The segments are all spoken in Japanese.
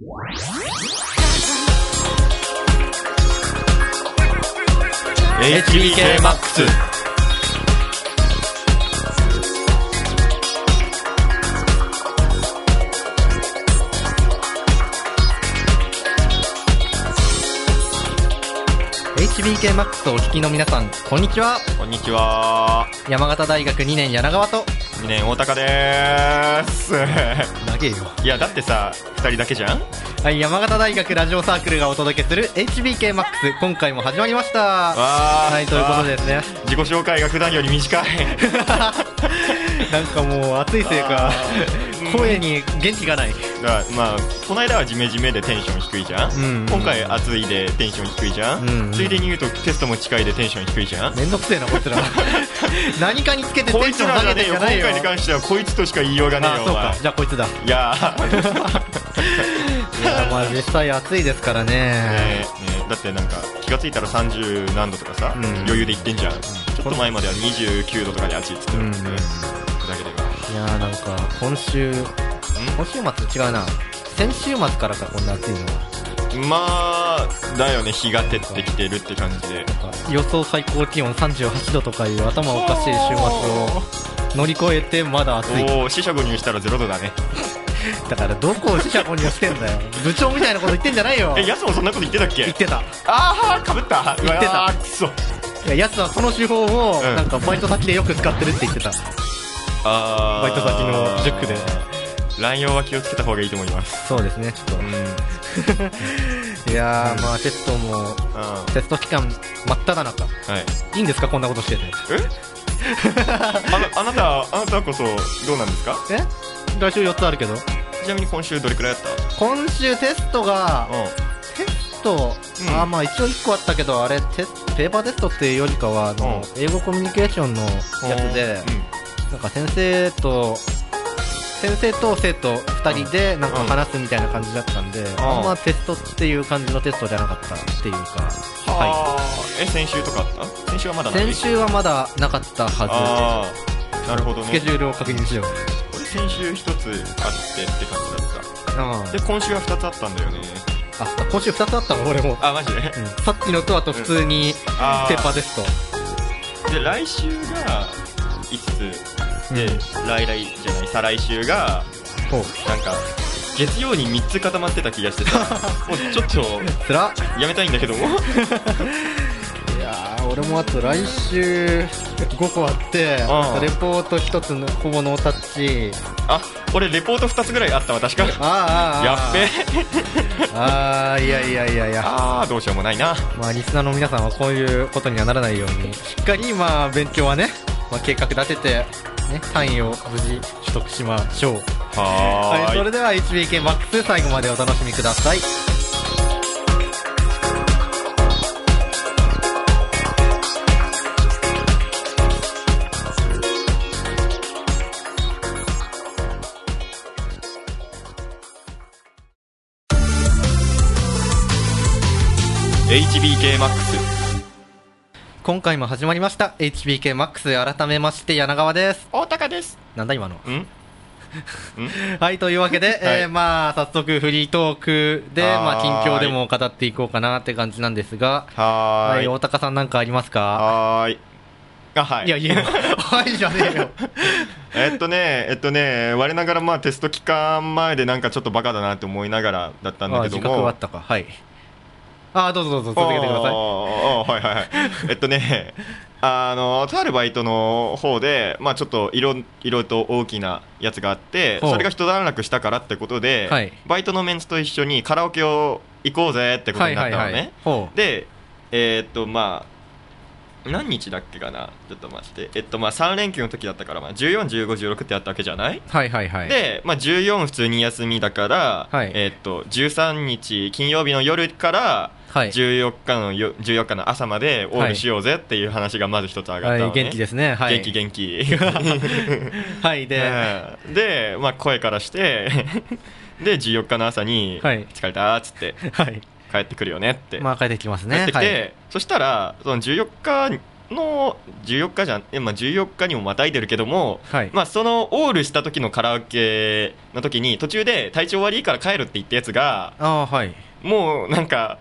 HBK-MAX。 HBK-MAX をお聞きの皆さん、こんにちは。 こんにちは。 山形大学2年柳川と 2年大高でーす。 長えよ。 いやだってさ、2人だけじゃん。 はい、山形大学ラジオサークルがお届けする HBK-MAX、 今回も始まりました。はい、ということでですね、 自己紹介が普段より短い。 なんかもう暑いせいか声に元気がない。 まあこの間はジメジメでテンション低いじゃん、今回暑いでテンション低いじゃん、ついでに言うとテストも近いでテンション低いじゃん。 めんどくせえなこいつら。何かにつけてテンション下げてんじゃないよ。 今回に関してはこいつとしか言いようがねえよ。 そうか、じゃあこいつだ。 いやいやまあ実際暑いですからね。 だってなんか気がついたら30何度とかさ、余裕で言ってんじゃん。ちょっと前までは29度とかで暑いっつってたもんね、だけでは。 いやなんか今週末違うな、先週末からかこんな暑いのは。 まあだよね、日が照ってきてるって感じで、 予想最高気温38度とかいう頭おかしい週末を乗り越えてまだ暑い。 おお、四捨五入したら0度だね。 だからどこを四捨五入してんだよ。部長みたいなこと言ってんじゃないよ。 やつもそんなこと言ってたっけ。 言ってた。 ああかぶった。 言ってた。 くそ。 いや、やつはその手法をなんかバイト先でよく使ってるって言ってた。バイト先の塾で。 乱用は気をつけた方がいいと思います。 そうですね、ちょっと。いやまあテストもテスト期間真っ只中。いいんですかこんなことしてて。 あなたこそどうなんですか。 来週4つあるけど。 ちなみに今週どれくらいあった。 今週テストが、まあ一応1個あったけど、あれペーパーテストっていうよりかは英語コミュニケーションのやつで、なんか先生と生徒2人でなんか話すみたいな感じだったんで、あんまテストっていう感じのテストじゃなかったっていうか。 先週とかあった。先週はまだない。 先週はまだなかったはず。なるほどね。 スケジュールを確認しよう。 俺先週1つあってって感じだった。で今週は2つあったんだよね。 今週2つあったの俺も。 マジで、 さっきのとあと普通にペーパーテスト、 で来週が5つで、再来週がなんか月曜に3つ固まってた気がしてさ、もうちょっとやめたいんだけども。 いや俺もあと来週5個あって、レポート1つのほぼノータッチ。 俺レポート2つぐらいあったわ確か。やっべ。いやどうしようもないな。 まあリスナーの皆さんはこういうことにはならないようにしっかり勉強はね、計画立てて単位を無事取得しましょう。はい、それでは HBK-MAX 最後までお楽しみください。 HBK-MAX。 今回も始まりました HBK-MAX。 改めまして柳川です。 大高です。 なんだ今の。はい、というわけで、早速フリートークで近況でも語っていこうかなって感じなんですが、大高さんなんかありますか。いやいやはいじゃねえよ。我ながらテスト期間前でなんかちょっとバカだなって思いながらだったんだけども。 自覚はあったか。はい。どうぞ続けてください。 とあるバイトの方で、ちょっといろいろと大きなやつがあって、それが一段落したからってことで、バイトのメンツと一緒にカラオケを行こうぜってことになったのね。で、何日だっけかな、ちょっと待って、3連休の時だったから、14、15、16ってやったわけじゃない。で、14普通に休みだから、13日金曜日の夜から14日の朝までオールしようぜっていう話がまず一つ上がったのね。 元気ですね。 元気で、声からしてで14日の朝に疲れたっつって帰ってくるよねって。 帰ってきますね。 帰ってきて、そしたらその14日の14日じゃん、まあ、14日にもまたいでるけども、 はい、 まあ、そのオールした時のカラオケの時に途中で体調悪いから帰るって言ったやつが、 はい、 もうなんか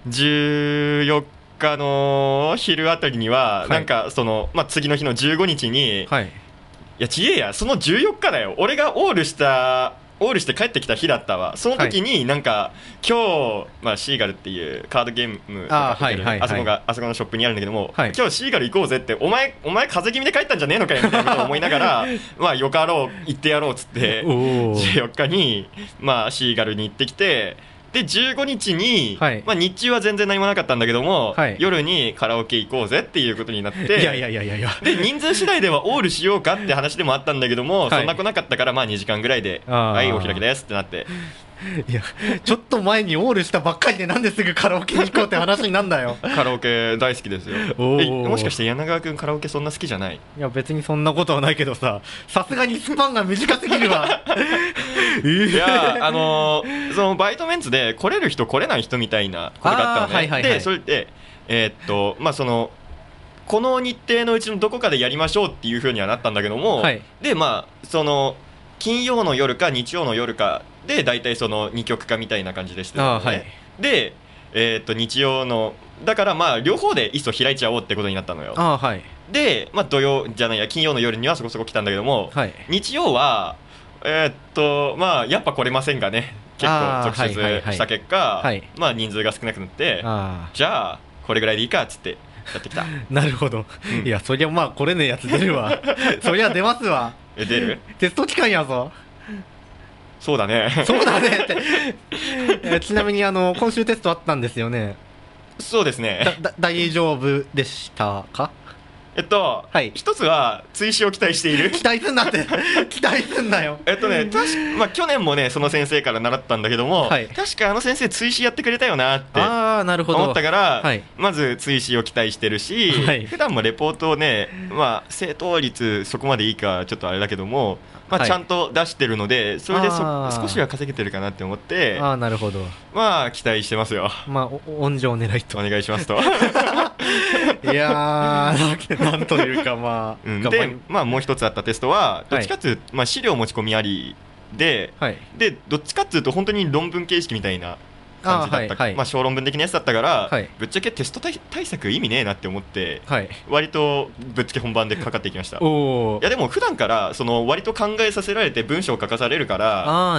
14日の昼あたりには、なんかその、まあ、次の日の15日に、 はい、 いやちげえや、その14日だよ、俺がオールして帰ってきた日だったわ。その時になんか、今日、まあ、シーガルっていうカードゲームがあそこのショップにあるんだけども、今日シーガル行こうぜって、お前風邪気味で帰ったんじゃねえのかよみたいなことを思いながらまあよかろう行ってやろうっつって14日に、まあ、シーガルに行ってきて、で15日に、まあ、日中は全然何もなかったんだけども、夜にカラオケ行こうぜっていうことになって、で人数次第ではオールしようかって話でもあったんだけども、そんな来なかったから、まあ2時間ぐらいではいお開きですってなって、 いやちょっと前にオールしたばっかりでなんですぐカラオケに行こうって話になんだよカラオケ大好きですよ。もしかして柳川君カラオケそんな好きじゃない？ いや別にそんなことはないけどさ、さすがにスパンが短すぎるわいやそのバイトメンツで来れる人来れない人みたいなことがあったのね。でそれでまあそのこの日程のうちのどこかでやりましょうっていう風にはなったんだけども、でまあその金曜の夜か日曜の夜かで大体その2曲かみたいな感じでしてたのね。で、日曜のだからまあ両方でいっそ開いちゃおうってことになったのよ。で、まあ、金曜の夜にはそこそこ来たんだけども、日曜はまあやっぱ来れませんがね、結構続出した結果、まあ人数が少なくなって、じゃあこれぐらいでいいかっつってやってきたなるほど、いやそりゃまあ来れねえやつ出るわそりゃ出ますわ。 出る？ テスト期間やぞ。 そうだねそうだねってちなみに今週テストあったんですよね。 そうですね。 大丈夫でしたか？ 一つは追試を期待している。 期待すんなって期待すんなよ。 まあ、去年もねその先生から習ったんだけども、確かあの先生追試やってくれたよなって思ったから、まず追試を期待してるし、普段もレポートをね、まあ、正答率そこまでいいかちょっとあれだけども、まあ、ちゃんと出してるので、それで少しは稼げてるかなって思って、 なるほど、 まあ期待してますよ。 まあ温情狙いとお願いしますといやーなんというかまあ、 で、まあ、もう一つあったテストはどっちかっていうと、まあ、資料持ち込みありで、でどっちかっていうと本当に論文形式みたいな感じだった、まあ、小論文的なやつだったから、ぶっちゃけテスト対策意味ねえなって思って、割とぶっつけ本番でかかっていきました。いやでも普段からその割と考えさせられて文章を書かされるから、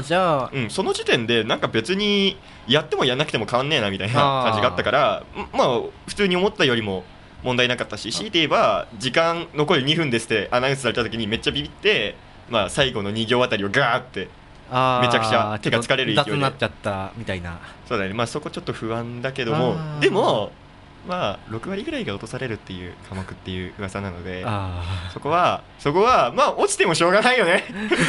じゃあ、 その時点でなんか別にやってもやんなくても変わんねえなみたいな感じがあったから、まあ普通に思ったよりも問題なかったし、強いて言えば時間残り2分ですってアナウンスされた時にめっちゃビビって、まあ、最後の2行あたりをガーってめちゃくちゃ手が疲れる勢いで雑になっちゃったみたいな。 そうだね、まあ、そこちょっと不安だけども、でもまあ6割ぐらいが落とされるっていう科目っていう噂なので、そこはまあ落ちてもしょうがないよね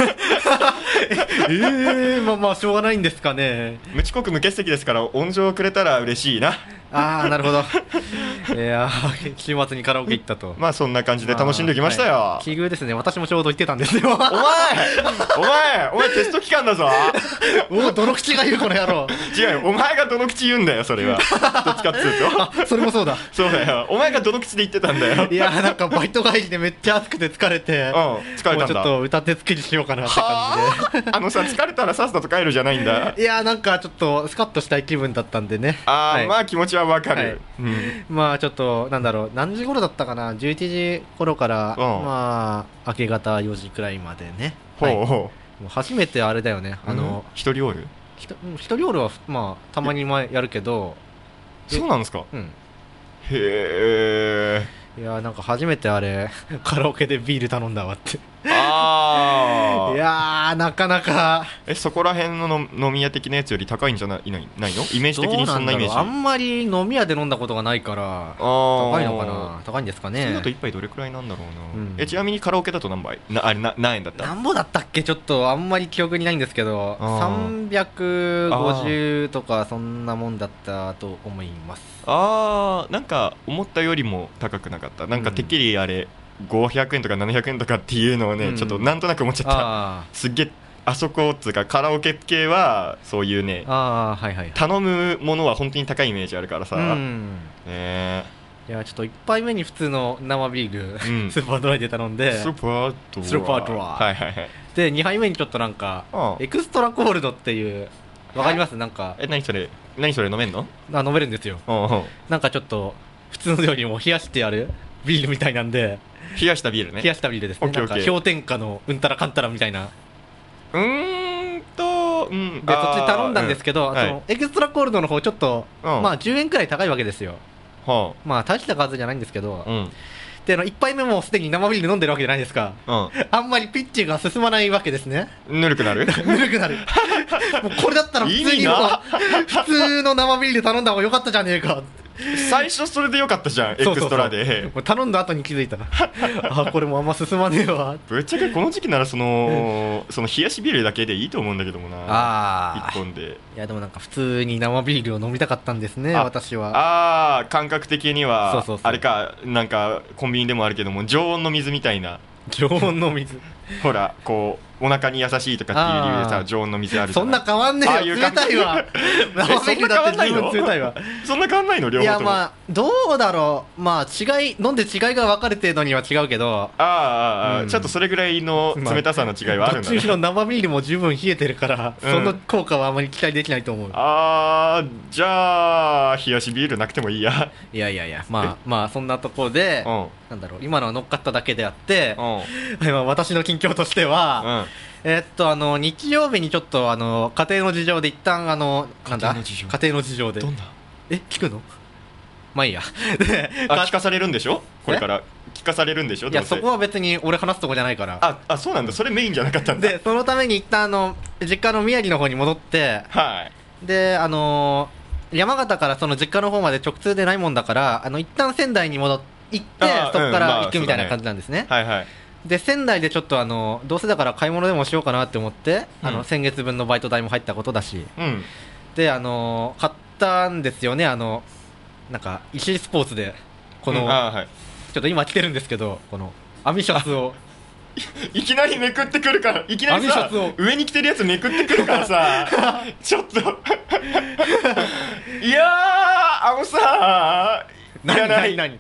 まあしょうがないんですかね。 無遅刻無欠席ですから温情をくれたら嬉しいな。 なるほどいや週末にカラオケ行ったと、 まあそんな感じで楽しんできましたよ。 奇遇ですね。私もちょうど行ってたんですよお前テスト期間だぞどの口が言うこの野郎違うよ、お前がどの口言うんだよそれはどっちかっつうとそれもそうだよ、お前がどの口で言ってたんだよいやなんかバイト帰りでめっちゃ暑くて疲れて、 疲れたんだ。もうちょっと歌手作りしようかなって感じで疲れたらさっさと帰るじゃないんだ。 いやなんかちょっとスカッとしたい気分だったんでね。 まあ気持ちはわかる、 まあちょっとなんだろう、何時頃だったかな、11時頃から、まあ明け方4時くらいまでね。初めてあれだよね、 一人オール一人オールはまあたまにやるけど。 そうなんですか。へえ。 いやなんか初めてあれカラオケでビール頼んだわっていやなかなかそこら辺の飲み屋的なやつより高いんじゃないの？イメージ的にそんなイメージ。 あんまり飲み屋で飲んだことがないから高いのかな。高いんですかね。 それだと1杯どれくらいなんだろうな、ちなみにカラオケだと何杯何円だった？ 何ぼだったっけ、ちょっとあんまり記憶にないんですけど350とかそんなもんだったと思います。 なんか思ったよりも高くなかった。なんかてっきりあれ500円とか700円とかっていうのをね、ちょっとなんとなく思っちゃった。すっげえあそこっつうかカラオケ系はそういうね、頼むものは本当に高いイメージあるからさ。いやちょっと1杯目に普通の生ビール、スーパードライで頼んで、 スーパードライ、はいはいはい、 で2杯目にちょっとなんかエクストラコールドっていう、わかります？なんか何それ飲めんの？ 飲めるんですよ。なんかちょっと普通のよりも冷やしてあるビールみたいなんで、 冷やしたビールね。 冷やしたビールですね。なんか氷点下のうんたらかんたらみたいな。でそっち頼んだんですけど、そのエクストラコールドの方ちょっと、まあ10円くらい高いわけですよ。まあ大した数じゃないんですけど、で1杯目もすでに生ビール飲んでるわけじゃないですか。あんまりピッチが進まないわけですね。 ぬるくなるぬるくなるもうこれだったら普通の生ビール頼んだ方が良かったじゃねえか。 最初それでよかったじゃん、エクストラで。 頼んだ後に気づいたあ、これもあんま進まねえわ。 ぶっちゃけこの時期ならその冷やしビールだけでいいと思うんだけどもな、1本で。いやでもなんか普通に生ビールを飲みたかったんですね、私は。 感覚的にはあれか、なんかコンビニでもあるけども常温の水みたいな。 常温の水ほらこうお腹に優しいとかっていう理由でさ、常温の水あるじゃん。 そんな変わんねえよ、冷たいわ生ビールだって十分冷たいわ。 そんな変わんないの？両方とも。 いやまあどうだろう、まあ飲んで違いが分かれてるのには違うけど、ちょっとそれぐらいの冷たさの違いはあるんだね。 どっちの生ビールも十分冷えてるから、その効果はあまり期待できないと思う。 じゃあ冷やしビールなくてもいいや。 いやまあそんなところで、なんだろう、今のは乗っかっただけであって、私の近況としては、日曜日にちょっと家庭の事情で一旦家庭の事情で、 どんな？ 聞くの？まあいいや聞かされるんでしょ？これから聞かされるんでしょ？ いやそこは別に俺話すとこじゃないから。 そうなんだ、それメインじゃなかったんだ。 でそのために一旦実家の宮城の方に戻って、で山形からその実家の方まで直通でないもんだから、一旦仙台に行ってそこから行くみたいな感じなんですね。で仙台でちょっとどうせだから買い物でもしようかなって思って、先月分のバイト代も入ったことだし、で買ったんですよね。なんか石井スポーツでこの、ちょっと今着てるんですけど、この網シャツをいきなりめくってくるから、いきなりさ上に着てるやつめくってくるからさちょっといやーさいらない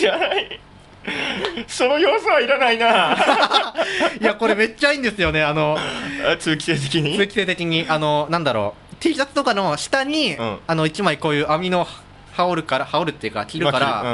その要素はいらないないやこれめっちゃいいんですよね。 通気性的になんだろう、 T シャツとかの下に、1枚こういう網の羽織るっていうか着るから、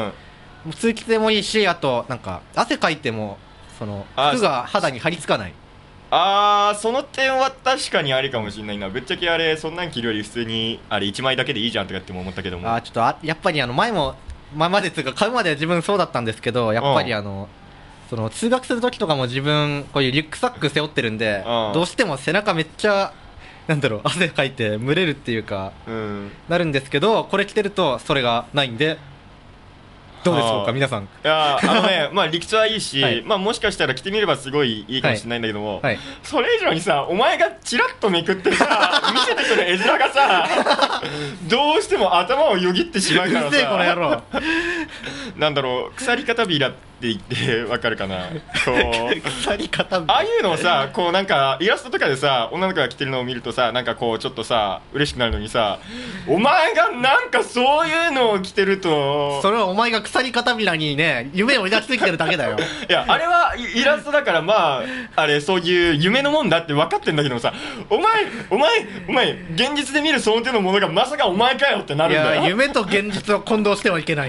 通気性もいいし、あとなんか汗かいてもその服が肌に張り付かない。 その点は確かにありかもしれないな。ぶっちゃけあれそんなん着るより普通にあれ1枚だけでいいじゃんとかっても思ったけども、 ちょっとやっぱり前までつうか買うまでは自分そうだったんですけど、やっぱりその通学する時とかも自分こういうリュックサック背負ってるんで、どうしても背中めっちゃなんだろう、汗かいて蒸れるっていうか、なるんですけど、これ着てるとそれがないんで、どうでしょうか皆さん。いやまあ理屈はいいし、まあもしかしたら着てみればすごいいいかもしれないんだけども、それ以上にさ、お前がチラッとめくってさ見せてくる絵面がさどうしても頭をよぎってしまうからさ、 うるせえこの野郎なんだろう、鎖片ビラって言ってわかるかな、こう鎖片ビラ、 ああいうのをさ、こうなんかイラストとかでさ女の子が着てるのを見るとさ、なんかこうちょっとさ嬉しくなるのにさ、お前がなんかそういうのを着てると、 それはお前が鎖片ビラにね夢を抱きすぎてるだけだよいやあれはイラストだから、まああれそういう夢のもんだって分かってんだけどさ、お前現実で見るその手のものがまさかお前かよってなるんだよ。 いや夢と現実を混同してはいけない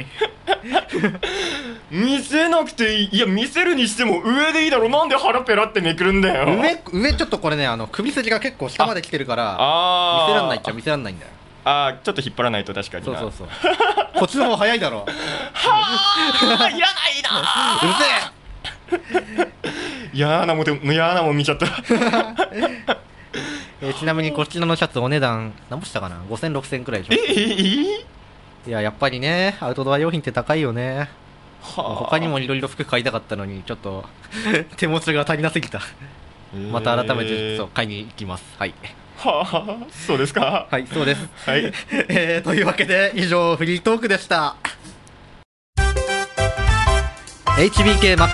見せなくていい。いや見せるにしても上でいいだろ、なんで腹ペラってめくるんだよ。 上ちょっとこれね、首筋が結構下まで来てるから見せらんないっちゃ見せらんないんだよ。 ちょっと引っ張らないと確かにな。 そうこっちの方が早いだろはあいらないなうるせえ嫌なもん見ちゃったちなみにこちらのシャツお値段何ぼしたかな、5000、6000くらいでしょ。いややっぱりねアウトドア用品って高いよね。他にもいろいろ服買いたかったのにちょっと手持ちが足りなすぎた。また改めて買いに行きます。 そうですか。 はいそうです、というわけで以上フリートークでした。 HBKMAX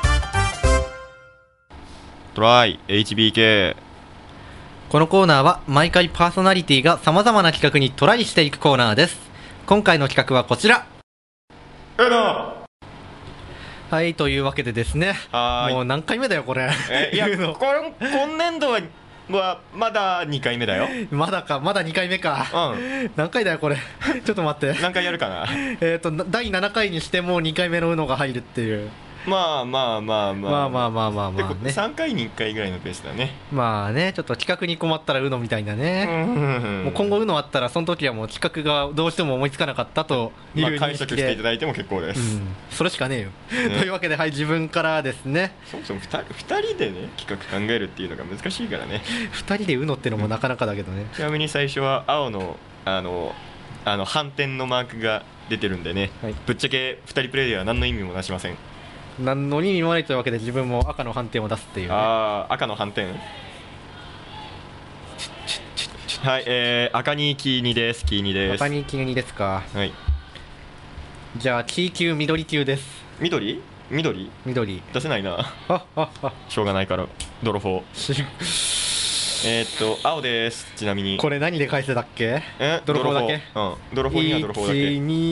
トライ HBK。 このコーナーは毎回パーソナリティが様々な企画にトライしていくコーナーです。今回の企画はこちら。 うの。 はい、というわけでですね、もう何回目だよこれ。 いや今年度はまだ2回目だよ。 まだ2回目か。何回だよこれ。ちょっと待って、 何回やるかな。 第7回にしてもう2回目のうのが入るっていう。 まあ 3 回に1回ぐらいのペースだね。 まあね、ちょっと企画に困ったらうのみたいなね。もう今後うのあったらその時はもう企画がどうしても思いつかなかったという認識で、 解釈していただいても結構です。 それしかねえよ。というわけで、はい、自分からですね。 そもそも2人でね企画考えるっていうのが難しいからね。 2人でうのってのもなかなかだけどね。 ちなみに最初は青の反転のマークが出てるんでね、ぶっちゃけ2人プレイでは何の意味もなしません。 何の意味もないというわけで、自分も赤の反転を出すっていう、ね、 赤の反転。はい、赤にキー2です。キー2です。 赤にキー2ですか。 はい。 じゃあキー級緑級です。 緑出せないな。しょうがないから泥棒。青です。ちなみにこれ何で返せたっけ。泥棒だけ。 泥棒には泥棒だけ。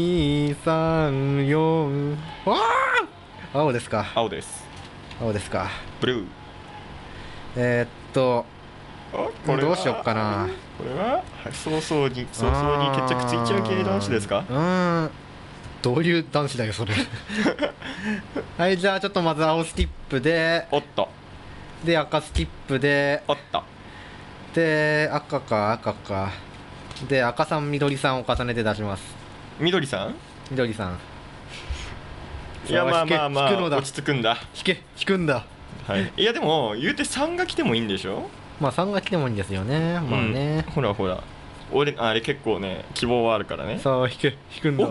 12345。わあ、青ですか。 青です。ブルー。どうしよっかな。 これは早々に決着ついちゃう系男子ですか。 どういう男子だよそれ。はい、じゃあちょっとまず青スキップで、 おっと、 で赤スキップで、 おっと、 で赤かで赤3緑3を重ねて出します。 緑さん。いや、まあ落ち着くんだ。 引くんだ。 はい。いやでも言うて3が来てもいいんでしょ。 まあ3が来てもいいんですよね。まあね、 ほら俺あれ結構ね希望はあるからね。 さあ引くんだ。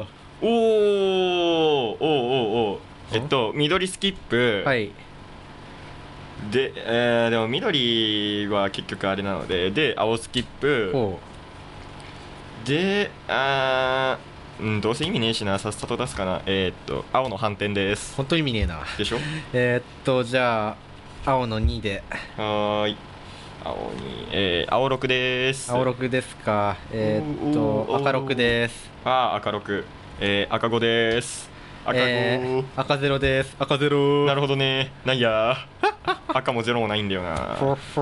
緑スキップ。 はい。 で、でも緑は結局あれなので、青スキップで、どうせ意味ねえしな、さっさと出すかな。青の反転です。 本当意味ねえな。 でしょ。 じゃあ青の2で。 はーい。青6です。 青6ですか。赤6です。 赤6。赤5です。赤5。 赤0です。赤0。 なるほどね。ないや赤も0もないんだよな。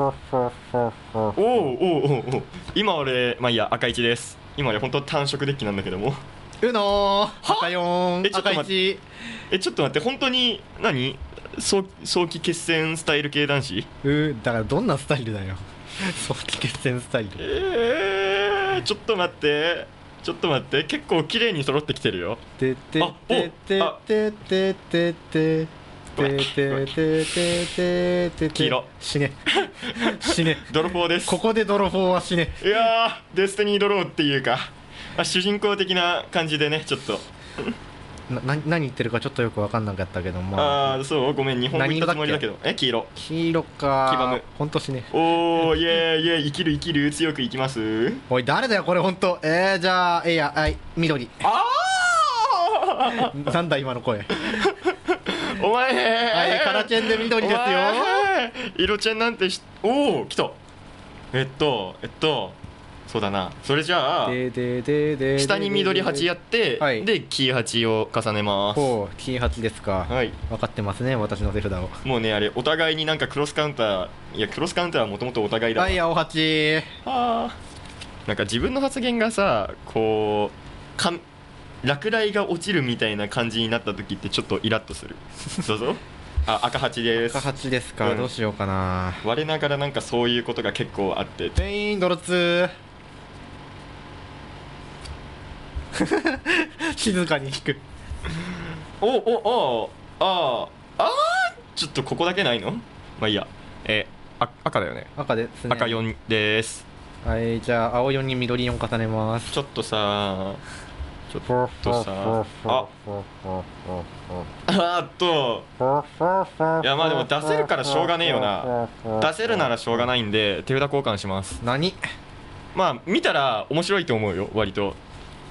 今俺、まあいいや、赤1です。今俺本当単色デッキなんだけども。 赤4。赤1。 ちょっと待って、本当に早期決戦スタイル系男子。 だからどんなスタイルだよ。早期決戦スタイル。 ちょっと待って、結構綺麗に揃ってきてるよ。 黄色。死ね。泥棒です。 ここで泥棒は死ね。 いやー、デスティニードローっていうか、主人公的な感じでね、ちょっと何言ってるかちょっとよく分かんなかったけども。 そう、ごめん、日本語言ったつもりだけど。黄色か。 黄ばむ。 ほんと死ね。 イエーイ、生きる、強く生きます。 おい、誰だよこれほんと。じゃあ緑。なんだ今の声。 お前カラチェンで緑ですよ。 色チェンなんて来た。そうだな。それじゃあ下に緑8やって、でキー8を重ねます。 キー8ですか。分かってますね、私の手札を。 もうね、あれお互いになんかクロスカウンターはもともとお互いだわ。 青8。 なんか自分の発言がさ、こう落雷が落ちるみたいな感じになった時ってちょっとイラッとする。どうぞ。赤8です。 赤8ですか。どうしようかな。 我ながらなんかそういうことが結構あって。 全員ドロ2。静かに引く。 ちょっとここだけないの。まあいいや。赤だよね。 赤ですね。 赤4です。 はい、じゃあ青4に緑4重ねます。 ちょっとさいや、まあでも出せるからしょうがねえよな。出せるならしょうがないんで手札交換します。 何。 まあ見たら面白いと思うよ、割と。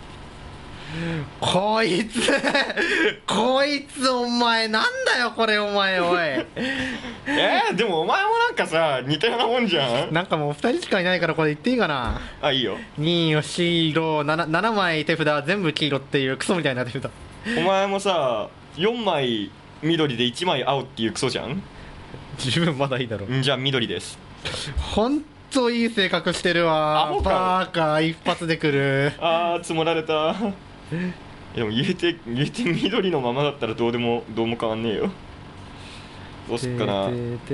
こいつお前なんだよこれ、お前。おいでもお前もなんかさ似たようなもんじゃん。 なんかもう2人しかいないからこれ言っていいかな。 いいよ。 2色7枚手札全部黄色っていうクソみたいな手札。 お前もさ4枚緑で1枚青っていうクソじゃん。 自分まだいいだろ。 じゃあ緑です。 ほんといい性格してるわ。バーカ一発で来る。 あー積もられた。でも言えて緑のままだったらどうも変わんねえよ。どうすっかな。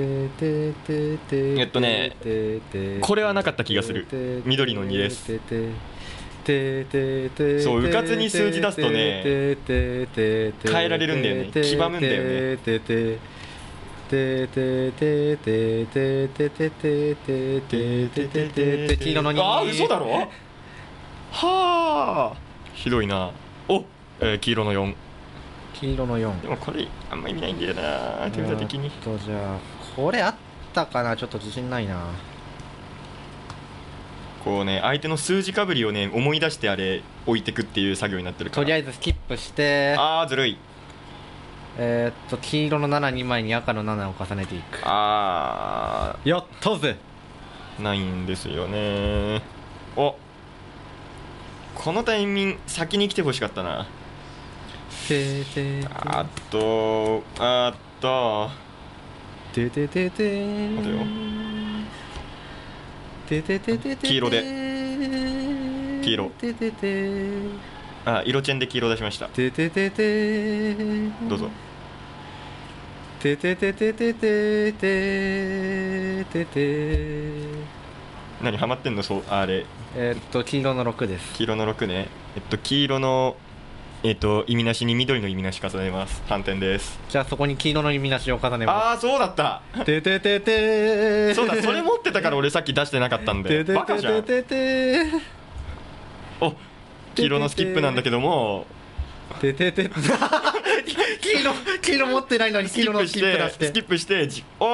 これはなかった気がする。緑の2です。そう、うかつに数字出すとね変えられるんだよね。黄ばむんだよね。 黄色の2。 あー嘘だろ。はあひどいな。お、黄色の4。 黄色の4。 でもこれあんま意味ないんだよな手札的に。 じゃあこれあったかな。ちょっと自信ないな。 こうね相手の数字かぶりをね思い出してあれ置いてくっていう作業になってるから。 とりあえずスキップして、 あーずるい。 黄色の72枚に赤の7を重ねていく。 あやったぜ。 ないんですよね。お、このタイミング先に来てほしかったな。あとてててて待てよ。黄色で黄色。あ、色チェンで黄色出しました。どうぞ。何ハマってんの。そうあれ黄色の6です。 黄色の6ね。黄色の意味なしに緑の意味なし重ねます。反転です。 じゃあそこに黄色の意味なしを重ねます。 ああそうだったそうだ、それ持ってたから俺さっき出してなかったんでバカじゃん。お、黄色のスキップなんだけども黄色持ってないのに黄色のスキップ出してスキップして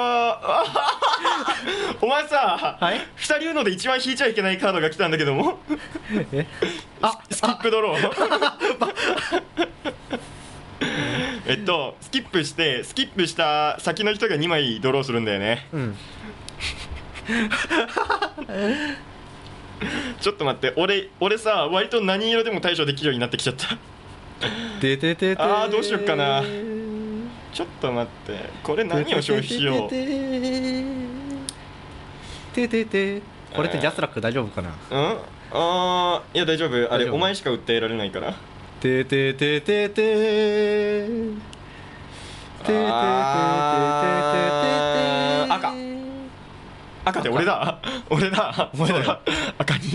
お前さ、はい、2人言うので一番引いちゃいけないカードが来たんだけどもスキップドロースキップした先の人が2枚ドローするんだよね。うんちょっと待って、俺さ割と何色でも対処できるようになってきちゃったあーどうしよっかな。ちょっと待って、これ何を消費しよう。 これってジャスラック大丈夫かな。 いや大丈夫。あれお前しか訴えられないから。赤で俺だお前だ赤に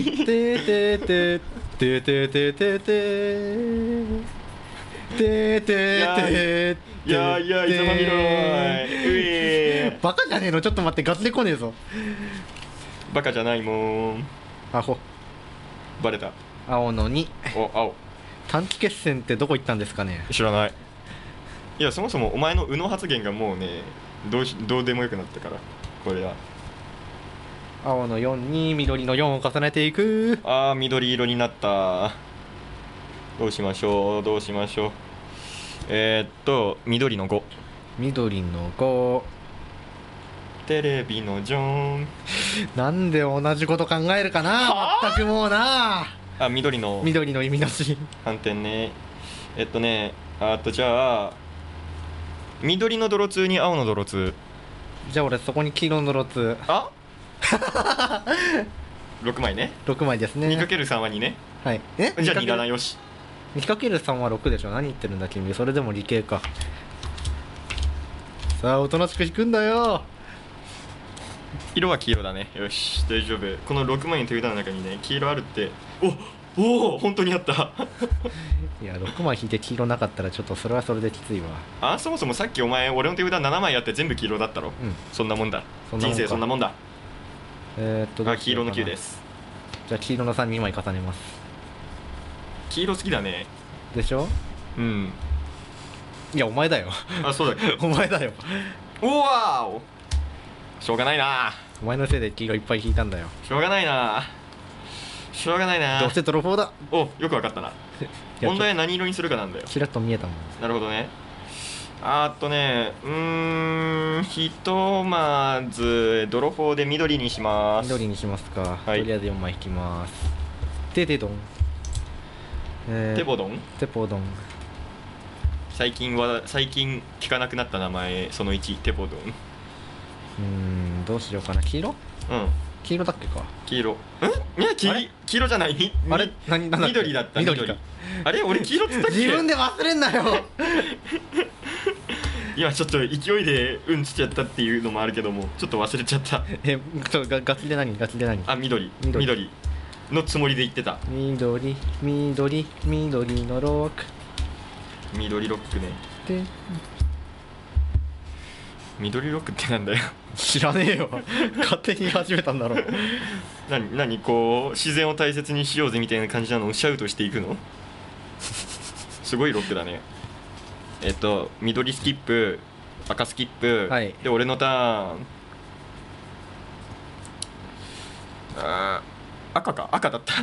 いやいざまみろーい。 バカじゃねえの。ちょっと待って、ガチで来ねえぞ。 バカじゃないもん。 アホバレた。 青の2。 お、青。 短期決戦ってどこ行ったんですかね。 知らない。いやそもそもお前の右脳発言がもうねどうでもよくなったから。これは青の4に緑の4を重ねていく。 あー緑色になった。どうしましょう緑の5。 緑の5。 テレビのジョンなんで同じこと考えるかな。全くもうなあ。緑の意味なし反転ね。じゃあ緑のドロ2に青のドロ2。 じゃあ俺そこに黄色のドロ2。 あ6枚ね。 6枚ですね。 2×3 は2ね。 はい。 じゃあ2だな。よし。 2×3 は6でしょ。何言ってるんだ君。それでも理系か。さあおとなしく引くんだよ。 色は黄色だね。よし大丈夫。この6枚の手札の中にね黄色あるって。お本当にあったいや6枚引いて黄色なかったらちょっとそれはそれできついわ。 そもそもさっきお前俺の手札7枚あって全部黄色だったろ。そんなもんだ。人生そんなもんだ。黄色の9です。 じゃあ黄色の3、2枚重ねます。 黄色好きだね。 でしょ。 うんいやお前だよそうだっけお前だよ。 おわおしょうがないな。 お前のせいで黄色いっぱい引いたんだよ。 しょうがないな。 どうせ泥棒だ。 よく分かったな問題は何色にするかなんだよ。 ちらっと見えたもん。 なるほどね。ひとまず泥棒で緑にします。 緑にしますか。とりあえず4枚引きます。テドン。 テボドン。 テポドン。 最近聞かなくなった名前その1、テポドン。どうしようかな。黄色？黄色だっけか。 黄色。いや黄色じゃない。 あれ緑だった。 緑か。 あれ俺黄色って言ったっけ？ 自分で忘れんなよ今ちょっと勢いでつっちゃったっていうのもあるけども、ちょっと忘れちゃった。 ガチで何？ あ、緑のつもりで言ってた。 緑のロック。 緑ロックね。で緑ロックってなんだよ。 知らねえよ勝手に言い始めたんだろう何こう自然を大切にしようぜみたいな感じなのをシャウトしていくのすごいロックだね。緑スキップ、赤スキップ、はい、で俺のターン。赤だった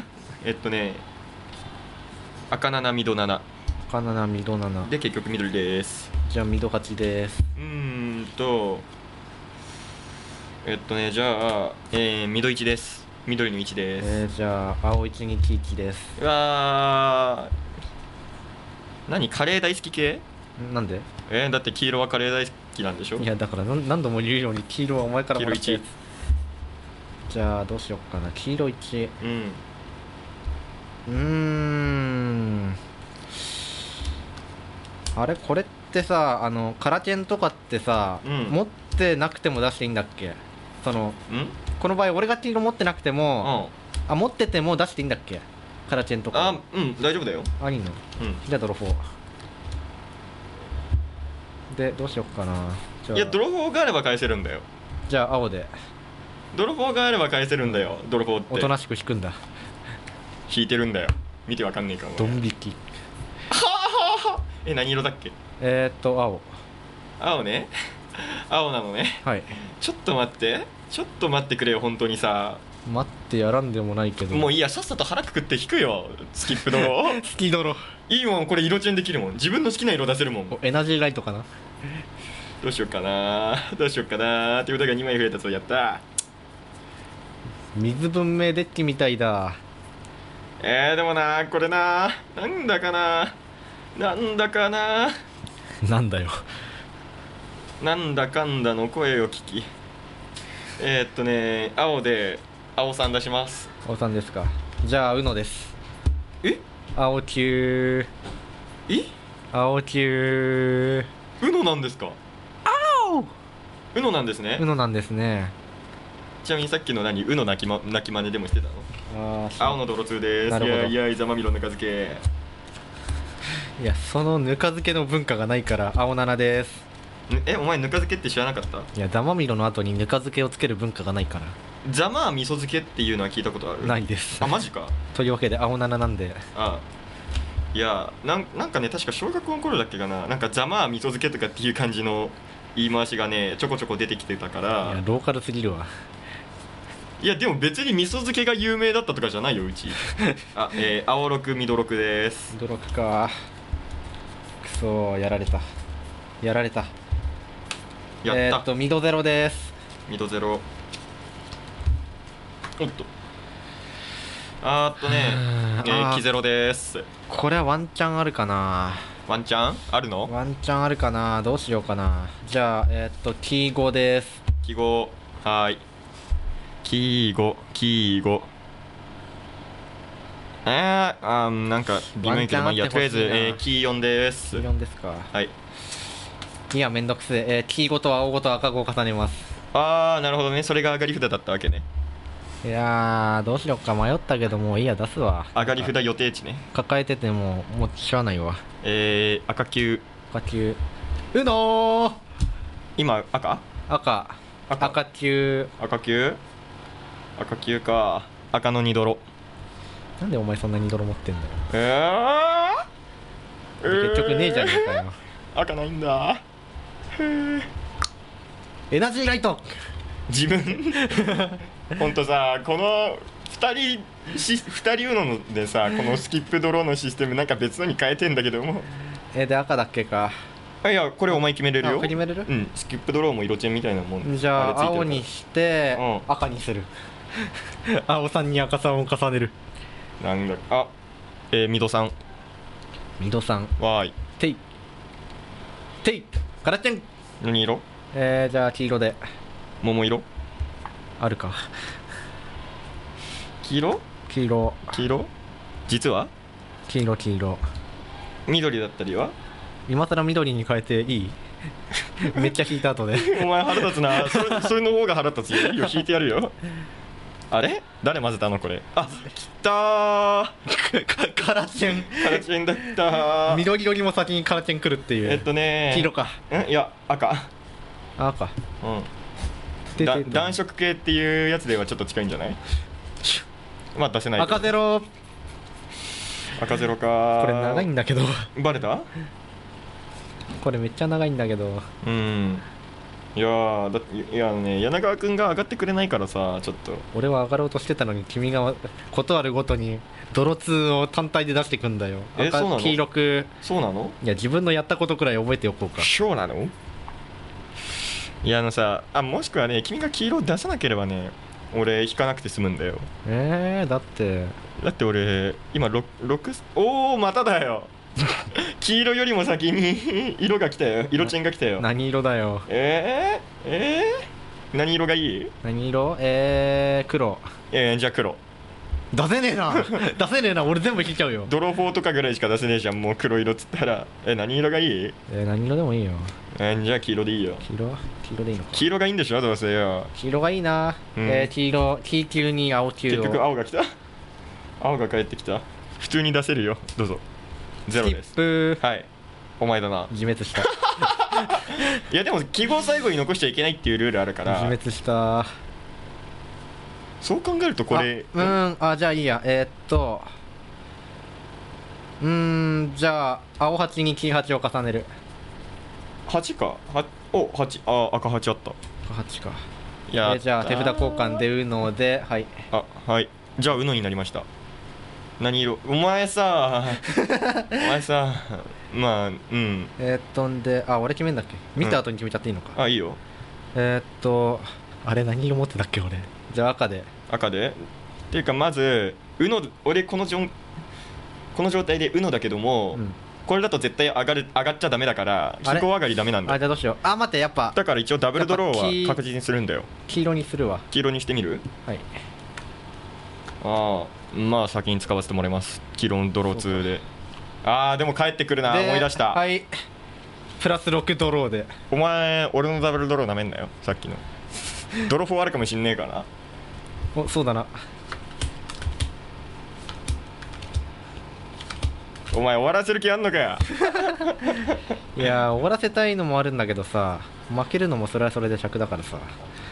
赤7緑7で結局緑です。 じゃあ緑8です。 じゃあ、緑1です。緑の1です。 じゃあ青1に黄1です。 うわー、何カレー大好き系？ なんで？ だって黄色はカレー大好きなんでしょ？ いやだから何度も言うように黄色はお前からもらったやつ。じゃあどうしよっかな。黄色1。あれこれってさ、カラケンとかってさ、持ってなくても出していいんだっけ？この場合俺が黄色持ってなくても、持ってても出していいんだっけ？カラケンとか。 大丈夫だよ。 いいの？じゃあドロ4でどうしよっかな。 いやドロ4があれば返せるんだよ。 じゃあ青で。 ドロ4があれば返せるんだよ。ドロ4っておとなしく引くんだ。 引いてるんだよ。見てわかんねえかも。 ドン引き。 何色だっけ？青ね青なのね。 はい。 ちょっと待ってくれよ本当にさ。 待ってやらんでもないけど。 もういいや、さっさと腹くくって引くよ。スキップドロースキードロいいもん、これ色チェンできるもん。自分の好きな色出せるもん。 エナジーライトかな。 どうしよっかなという歌が2枚増えたぞ。やった。 水文明デッキみたいだ。 でもなこれなんだかななんだよなんだかんだの声を聞き、青で青さん出します。 青さんですか。じゃあうのです。青9。青9。 うのなんですか？うのなんですね。 うのなんですね。 ちなみにさっきのうの泣き真似でもしてたの？青の泥2です。いやざまみろぬか漬け。 いやそのぬか漬けの文化がないから青7です。 お前ぬか漬けって知らなかった？ いやざまみろの後にぬか漬けをつける文化がないから。 ざま味噌漬けっていうのは聞いたことある？ ないです。 マジか。 というわけで青7なんで。 いやなんかね、確か小学校の頃だっけかな、なんかざま味噌漬けとかっていう感じの言い回しがねちょこちょこ出てきてたから。 いやローカルすぎるわ。 いやでも別に味噌漬けが有名だったとかじゃないようち青6緑6です。 緑6か。くそやられた。 やったミドゼロです。 ミドゼロ。おっとキゼロです。 これはワンチャンあるかな。 ワンチャンあるの？ ワンチャンあるかな。どうしようかな。じゃあキー5です。 キー5。はーい。キー5。なんか微妙いけど、まあいいや。とりあえずキー4です。 キー4ですか。 はい。 いやめんどくせえ。キー5と青5と赤5を重ねます。 なるほどね。それが上がり札だったわけね。 いやーどうしよっか迷ったけどもういいや出すわ。 上がり札予定値ね。 抱えててもうしゃあないわ。 赤9。 うのー。 今赤 9。 赤9か。赤の2ドロ。 なんでお前そんな2ドロ持ってんだよ。結局ねえじゃねえかよ。 赤ないんだ。 エナジーライト。 自分ほんとさ、この2人うのでさ、このスキップドローのシステムなんか別のに変えてんだけども。 で赤だっけか。 いやこれお前決めれるよ。 決めれる？ スキップドローも色チェンみたいなもん。 じゃあ青にして赤にする。青さんに赤さんを重ねる。 なんだミドさん。 わーい。てい。 ていカラチェン。 何色？ じゃあ黄色で。 桃色？ あるか。 黄色？ 黄色。 黄色？実は黄色黄色。 緑だったりは？ 今更緑に変えていい？めっちゃ引いた後で。 お前腹立つな。それの方が腹立つよ。いいよ、引いてやるよ。あれ誰混ぜたのこれ。あ、きたー。 カラチェン。 カラチェンだったー。 緑よりも先にカラチェン来るっていう。黄色か。 いや赤。 赤。 うん。暖色系っていうやつではちょっと近いんじゃない？まあ出せない。 赤ゼロ。 赤ゼロか。 これ長いんだけど。 バレた？ これめっちゃ長いんだけど。 うん。いやね、柳川君が上がってくれないからさ、ちょっと俺は上がろうとしてたのに君がことあるごとに泥痛を単体で出してくんだよ。 そうなの？ 黄色く。 そうなの？ いや自分のやったことくらい覚えておこうか。 そうなの？いやさ、もしくはね、君が黄色を出さなければね、俺引かなくて済むんだよ。 だって俺今6おお、まただよ。黄色よりも先に色が来たよ。色チェンが来たよ。 何色だよ。 何色がいい？ 何色？黒。 じゃあ黒。 出せねえな。出せねえな。俺全部引いちゃうよ。 ドロフォーとかぐらいしか出せねえじゃん。もう黒色っつったら。何色がいい？ 何色でもいいよ。 じゃあ黄色でいいよ。 黄色でいいのか。 黄色がいいんでしょ、どうせよ。 黄色がいいな。黄色、黄球に青球を。 結局青が来た。青が帰ってきた。普通に出せるよ。どうぞ。ゼロです。 スキップ。 はい。お前だな。 自滅した。 いやでも記号最後に残しちゃいけないっていうルールあるから。 自滅した。 そう考えるとこれ。 じゃあいいや。じゃあ青8に金8を重ねる。 8か。8。赤8あった。 赤8か。 じゃあ手札交換でUNOで、はい。 はい。じゃあUNOになりました。何色？お前さまあで俺決めんだっけ？見た後に決めちゃっていいのか？ いいよ。 あれ何色持ってたっけ俺。じゃあ赤でっていうか、まずUNO、俺この状態でUNOだけども、これだと絶対上がっちゃダメだから記号上がりダメなんだよ。 じゃあどうしよう。待って、やっぱだから一応ダブルドローは確実にするんだよ。 黄色にするわ。 黄色にしてみる？はい。まあ先に使わせてもらいます。黄色のドロー2で。でも帰ってくるな。思い出した。 はい。プラス6ドローで。 お前俺のダブルドローなめんなよ。さっきのドロー4あるかもしんねえかな。 そうだな。 お前終わらせる気あんのかよ。 いや終わらせたいのもあるんだけどさ、負けるのもそれはそれで尺だからさ。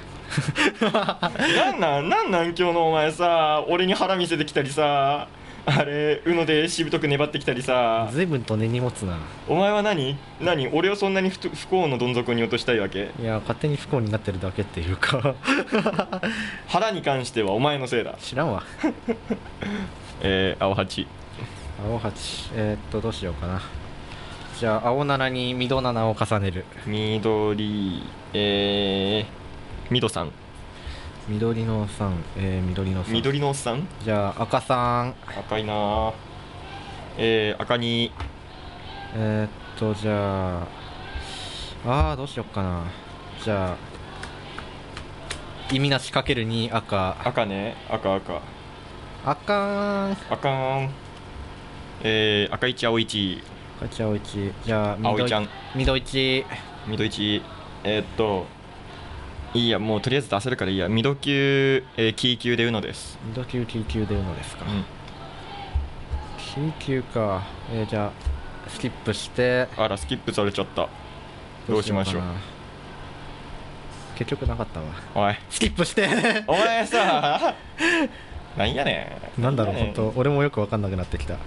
なん今日のお前さ、俺に腹見せてきたりさ、UNOでしぶとく粘ってきたりさ。 随分と根に持つな。 お前は何俺をそんなに不幸のどん底に落としたいわけ？ いや勝手に不幸になってるだけっていうか。 腹に関してはお前のせいだ。 知らんわ。 青8。 青8。どうしようかな。じゃあ青7に緑7を重ねる。 緑3。 緑の3。 緑の3。 じゃあ赤3。 赤いな。赤2。 じゃあどうしよっかな。じゃあ意味なしかける2。赤ね。赤赤ーん。赤1青1。 赤1青1。じゃあ青いちゃん。 緑1。 いいや、もうとりあえず出せるからいいや。緑級、キー級でUNOです。 緑級キー級でUNOですか。キー級か。じゃあスキップして。 スキップされちゃった。どうしましょう。 結局なかったわ。 おいスキップして。 お前さ。なんやねん。なんだろう、本当俺もよく分かんなくなってきた。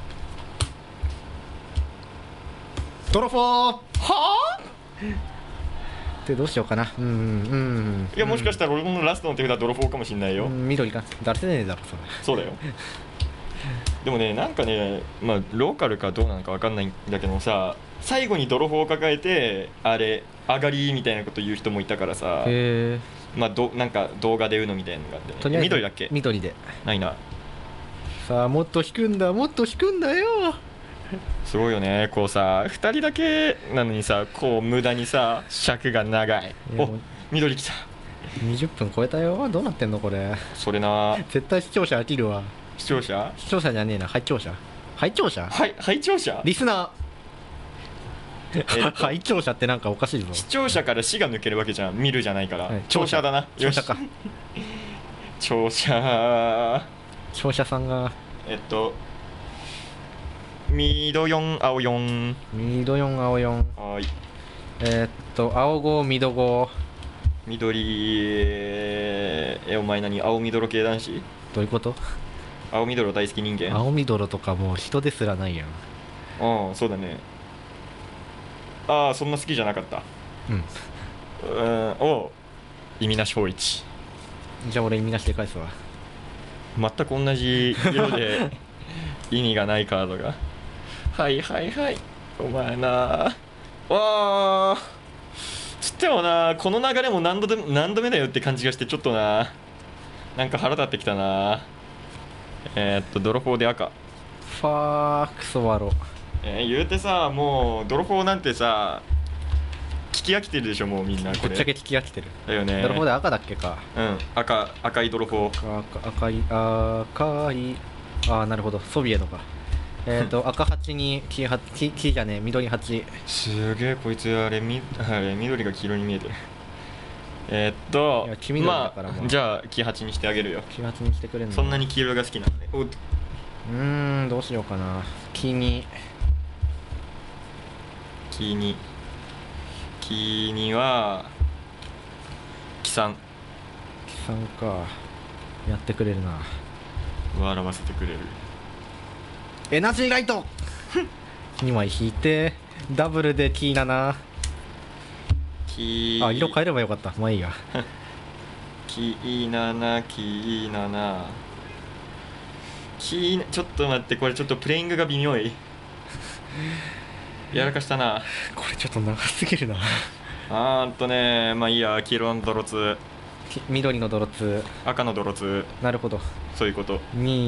ドロフォー。はあ。でどうしようかな。いや、もしかしたら俺のラストの手札ドロフォーかもしんないよ。 緑か。出せねえだろそれ。 そうだよ。でもね、なんかね、ローカルかどうなのか分かんないんだけどさ、最後にドロフォーを抱えて上がりみたいなこと言う人もいたからさ。なんか動画でUNOみたいなのがあってね。緑だっけ？ 緑でないな。 さあもっと引くんだよ。 すごいよね、こうさ2人だけなのにさ、こう無駄にさ尺が長い。お、緑来た。 20分超えたよ。どうなってんのこれ。 それな、 絶対視聴者飽きるわ。 視聴者じゃねえな、拝聴者拝聴者リスナー拝聴者ってなんかおかしいぞ。 視聴者から死が抜けるわけじゃん、見るじゃないから、 はい、 聴者だな。 聴者か。 聴者さんが緑4青4 緑4青4。 はい。 青5緑5 緑。お前何、青緑系男子？ どういうこと？ 青緑大好き人間。 青緑とかもう人ですらないやん。 ああ、そうだね。ああ、そんな好きじゃなかった。おう、意味なし法一。 じゃあ俺意味なしで返すわ。 全く同じ色で意味がないカードが。はいはいはい、お前な。わあ、つってもな、この流れも何度目だよって感じがして、ちょっとな、なんか腹立ってきたな。泥棒で赤。 ファークソワロ。 言うてさ、もう泥棒なんてさ聞き飽きてるでしょ、もうみんな。これぶっちゃけ聞き飽きてるだよね。 泥棒で赤だっけか。 うん、赤い泥棒。 赤いああ、なるほど、ソビエトか。赤8に黄じゃねえ、緑8。 すげえ、こいつあれ緑が黄色に見えてる。 黄緑だから、 まあ、じゃあ黄8にしてあげるよ。 黄8にしてくれんの？ そんなに黄色が好きなので。 どうしようかな。黄2 は黄3 か。やってくれるな。 笑わせてくれる。 エナジーライト2枚引いてダブルで黄7。色変えればよかった。まあいいや。 黄7ちょっと待って、これちょっとプレイングが微妙い。やらかしたな。 これちょっと長すぎるな。 まあいいや。黄色の泥津、 緑の泥津、 赤の泥津。なるほど、 そういうこと。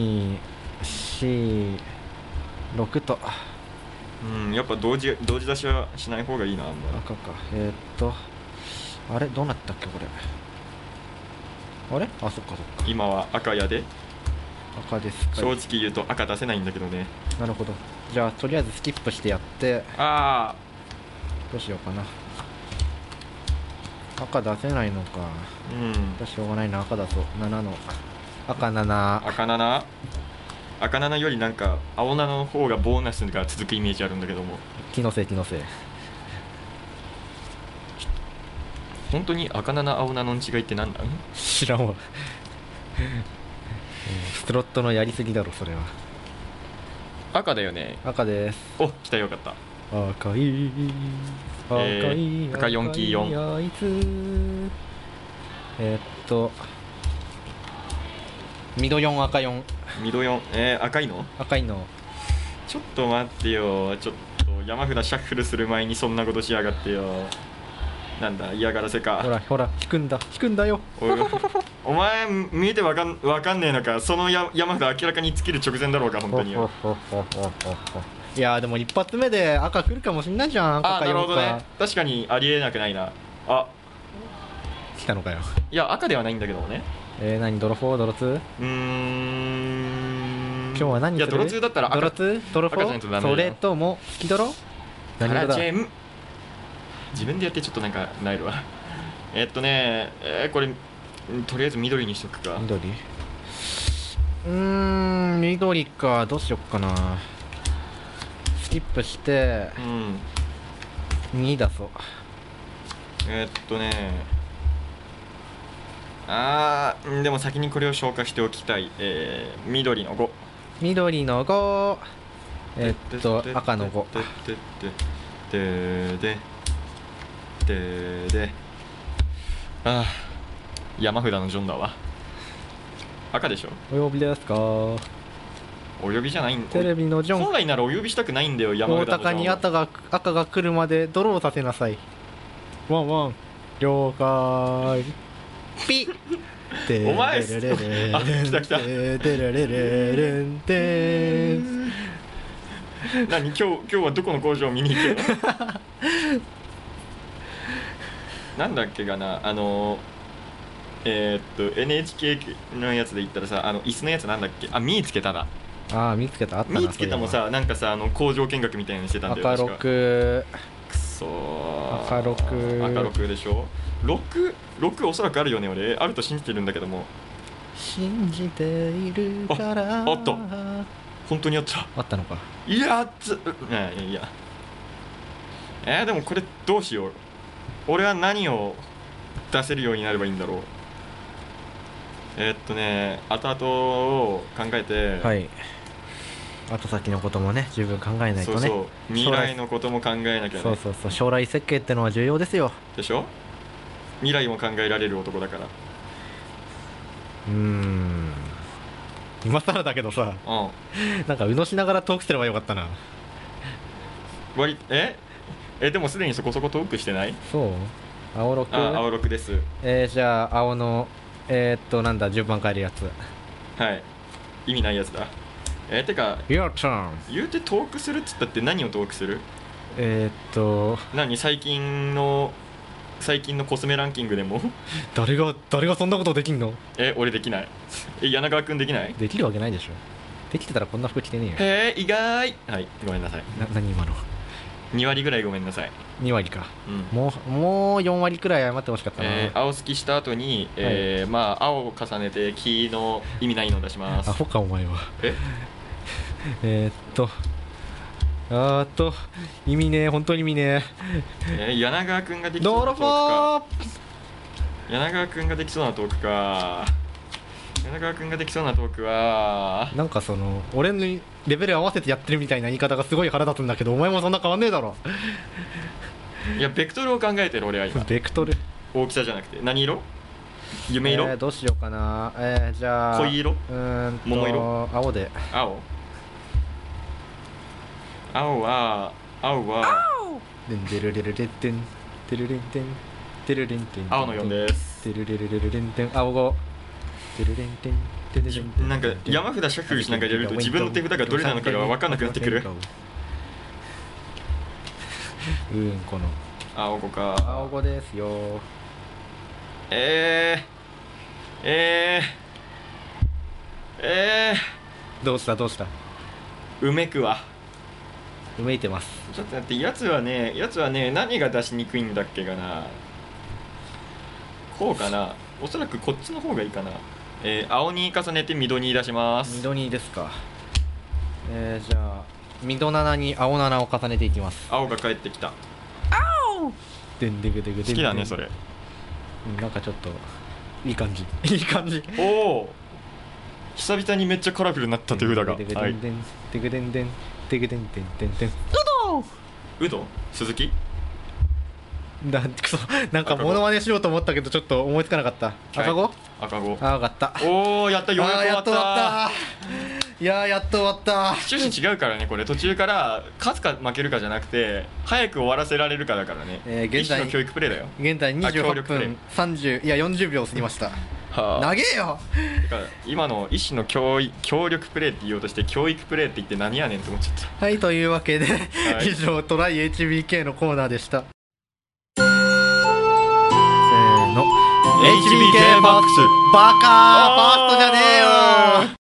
2、4、6と。 やっぱ同時出しはしない方がいいな。 赤か。あれどうなったっけこれ。あれ、あ、そっか。 今は赤やで。 赤ですか。 正直言うと赤出せないんだけどね。 なるほど。じゃあとりあえずスキップしてやって。どうしようかな。赤出せないのか。しょうがないな。赤出そう。7の赤7 よりなんか青7の方がボーナスが続くイメージあるんだけども。 気のせい。 本当に赤7青7の違いって何なん？ 知らんわ。スロットのやりすぎだろそれは。 赤だよね。 赤です。 お、来た、よかった。 赤い赤4キー4。 あいつ緑4赤4。 緑4、赤いのちょっと待ってよ。ちょっと山札シャッフルする前にそんなことしやがってよ。なんだ、嫌がらせか。 ほら引くんだよ。 お前見てわかんねえのか。その山札明らかに尽きる直前だろうか、本当によ。 いやでも一発目で赤来るかもしんないじゃん。赤か4か。 なるほどね。確かにありえなくないな。 来たのかよ。 いや赤ではないんだけどもね。 何、泥4泥2？今日は何する？ いや泥2だったら赤。 泥4？それとも月泥？ 何色だ？自分でやってちょっとなんかなえるわ。これとりあえず緑にしとくか。 緑か。どうしよっかな。スキップして2出そう。 でも先にこれを消化しておきたい。緑の5。 赤の5。 山札のジョンだわ。赤でしょ。 お呼びですか。お呼びじゃないんだ。 テレビのジョン。 本来ならお呼びしたくないんだよ。山札のジョン。大高に赤が来るまでドローさせなさい。ワンワン了解。ピッ。 お前来た。 何今日はどこの工場を見に行くのなんだっけかなNHK のやつで言ったらさ椅子のやつなんだっけ見つけただ見つけたあったな見つけたもさなんかさ工場見学みたいにしてたんだよ赤6 くそ赤 6でしょ6おそらくあるよね俺あると信じてるんだけども信じているからあった本当にあったのかいやでもこれどうしよう俺は何を出せるようになればいいんだろう後々を考えてはい後先のこともね十分考えないとねそう未来のことも考えなきゃねそう将来設計ってのは重要ですよでしょ未来も考えられる男だから今更だけどさ、なんかうのしながらトークすればよかったなでもすでにそこそこトークしてないそう青6 青6ですじゃあ青のなんだ順番変えるやつはい意味ないやつだてか Your turn 言うてトークするっつったって何をトークする何最近のコスメランキングでも誰がそんなことできんの俺できない柳川くんできないできるわけないでしょできてたらこんな服着てねえよ意外はいごめんなさい何今の 2割ぐらいごめんなさい 2割か、もう4割くらい謝ってほしかったな、 青好きした後に、青を重ねて黄の意味ないのを出しますアホかお前は意味ね本当に意味ね柳川くんができそうなトークか柳川くんができそうなトークはなんか俺にレベル合わせてやってるみたいな言い方がすごい腹立つんだけどお前もそんな変わんねえだろいやベクトルを考えてる俺は今ベクトル大きさじゃなくて何色夢色、 どうしようかなじゃあ濃い色桃色青で青はでんでるれるれってんてるれんてんてるれんてん青の4ですてるれるれるれんてん青5てるれんてんてるれんてんなんか山札シャッフルしながらやると自分の手札がどれなのかが分かんなくなってくるこの青5か青5ですよどうしたうめくわうめいてます。 ちょっと待って、やつはね何が出しにくいんだっけかな。こうかな、おそらくこっちの方がいいかな。青に重ねて緑に出します。 緑ですか。じゃあ緑7に青7を重ねていきます。 青が帰ってきた。 青でんでぐでぐでんでん。 好きだねそれ。 なんかちょっといい感じおお、久々にめっちゃカラフルになった手札が。はい。 でぐでんでんでぐでんでんでんでん。 うど鈴木なんかモノマネしようと思ったけどちょっと思いつかなかった。赤子。 分かった。 おお、やった。ようやく終わった。 いややっと終わった。 趣旨違うからねこれ。途中から勝つか負けるかじじゃなくて早く終わらせられるかだからね。 現在一種の教育プレイだよ。 現在28分30いや40秒過ぎました。長えよ。 だから今の一種の協力プレイって言おうとして教育プレイって言って何やねんって思っちゃった。 はい、というわけで、以上トライ HBK のコーナーでした。せーの HBK マックス。 バカーファーストじゃねえよ。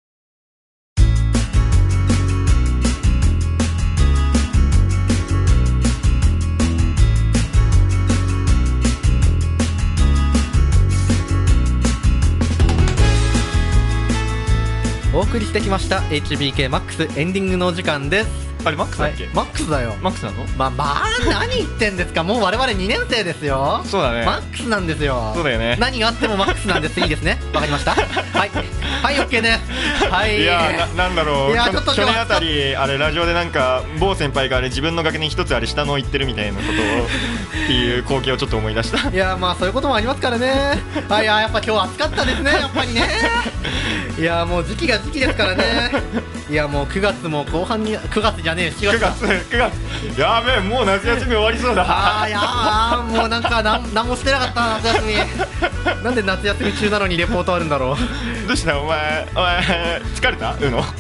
お送りしてきました HBK マックスエンディングのお時間です。 あれマックスだっけ、 マックスだよ。 マックスなの？ まあ何言ってんですか。もう我々2年生ですよ。 そうだね。 マックスなんですよ。 そうだよね。 何があってもマックスなんです。いいですね。わかりました。はいはい OK です。はい。 いやなんだろう。 いやちょっと去年あたりあれラジオでなんか某先輩があれ自分の学年一つあれ下の言ってるみたいなことをっていう光景をちょっと思い出した。 いやまあそういうこともありますからね。はい、やっぱ今日暑かったですね。やっぱりね。いやもう時期が時期ですからね。いやもう9月も後半に9月じゃねえ7月 9月やべえ、もう夏休み終わりそうだ。 もうなんか何もしてなかった夏休み。なんで夏休み中なのにレポートあるんだろう。 どうしたお前疲れた？うのちょっ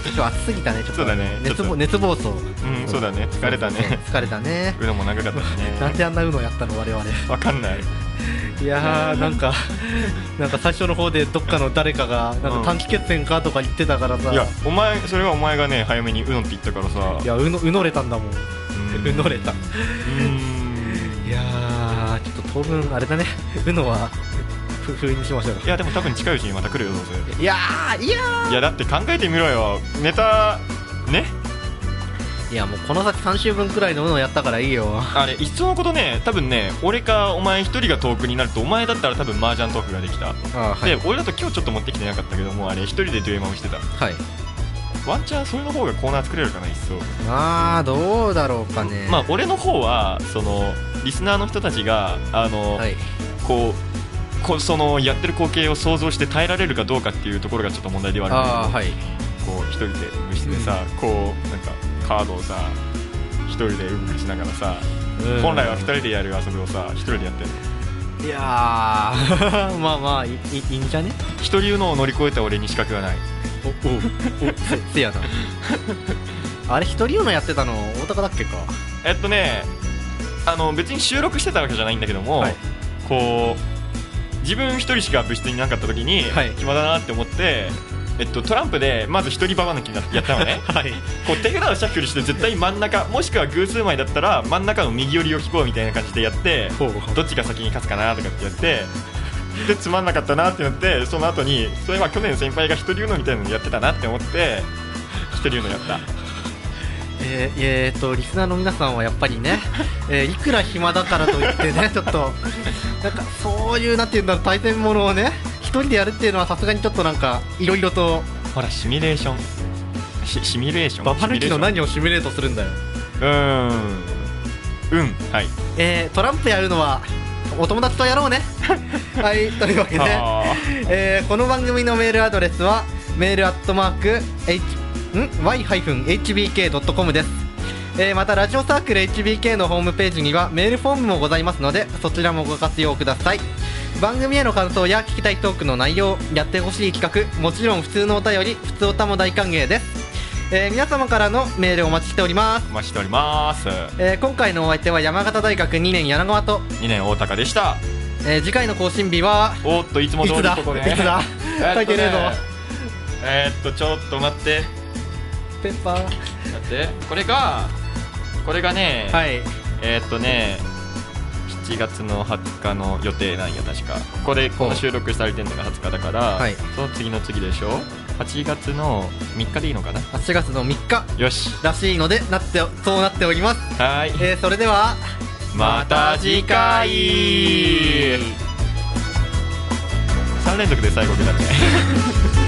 今日暑すぎたね、ちょっと。 そうだね、 熱暴走。 そうだね、疲れたね。 疲れたね。 うのも長かったしね。 なんであんなうのやったの我々。 わかんない。 いやー、なんか最初の方でどっかの誰かがなんか短期決戦かとか言ってたからさ。 いや、それはお前がね早めにうのって言ったからさ。 いや、うのれたんだもん。うのれた。いやー、ちょっと当分あれだね、うのは封にしましょう。 いやでも多分近いうちにまた来るよ、どうせ。 いやだって考えてみろよ、ネタね。 いや、もうこの先3週分くらいのうのやったからいいよ。 あれ、いっそのことね、多分ね、俺かお前一人がトークになると、お前だったら多分麻雀トークができた。で、俺だと今日ちょっと持ってきてなかったけども、あれ一人でデュエマをしてた。 はい。 ワンチャンそれの方がコーナー作れるかな、一層。 どうだろうかね。 まあ俺の方はそのリスナーの人たちがこうそのやってる光景を想像して耐えられるかどうかっていうところがちょっと問題ではあるんだけど、こう一人で部室でさ、こうなんかカードをさ一人でうぐしながらさ、本来は二人でやる遊びをさ一人でやってるの。 いやーまあいいんじゃね。 一人のを乗り越えた俺に資格がない。 せやな。あれ一人のやってたの大高だっけか。 別に収録してたわけじゃないんだけども、こう自分一人しか部室になかった時に、暇だなって思って、トランプでまず一人ババ抜きやったのね。こう手札をシャッフルして絶対真ん中、もしくは偶数枚だったら真ん中の右寄りを引こうみたいな感じでやって、どっちが先に勝つかなとかってやって、でつまんなかったなってなって、その後にそれは去年先輩が一人うのみたいなのやってたなって思って一人うのやった。 リスナーの皆さんはやっぱりね、いくら暇だからといってね、ちょっとなんかそういうなんていうんだろう、対戦ものをね一人でやるっていうのはさすがにちょっとなんかいろいろと。 ほらシミュレーションババ抜きの何をシミュレートするんだよ。 はい。 トランプやるのはお友達とやろうね。はい、というわけで、この番組のメールアドレスはメールy-hbk.com です。またラジオサークル HBK のホームページにはメールフォームもございますので、そちらもご活用ください。番組への感想や聞きたいトークの内容、やってほしい企画、もちろん普通のお便り、普通おたも大歓迎です。皆様からのメールお待ちしております。 お待ちしております。 今回のお相手は山形大学2年柳川と 2年大高でした。 次回の更新日はいつも通りここで、 いつだ書いてねえぞ。ちょっと待って、 ペッパー待って、これがね、7月の20日の予定なんや確か。この収録されてるのが20日だから、その次の次でしょ。8月の3日でいいのかな。 8月の3日よしらしいのでそうなっております。 はい、 それではまた次回。3連続で最後だね。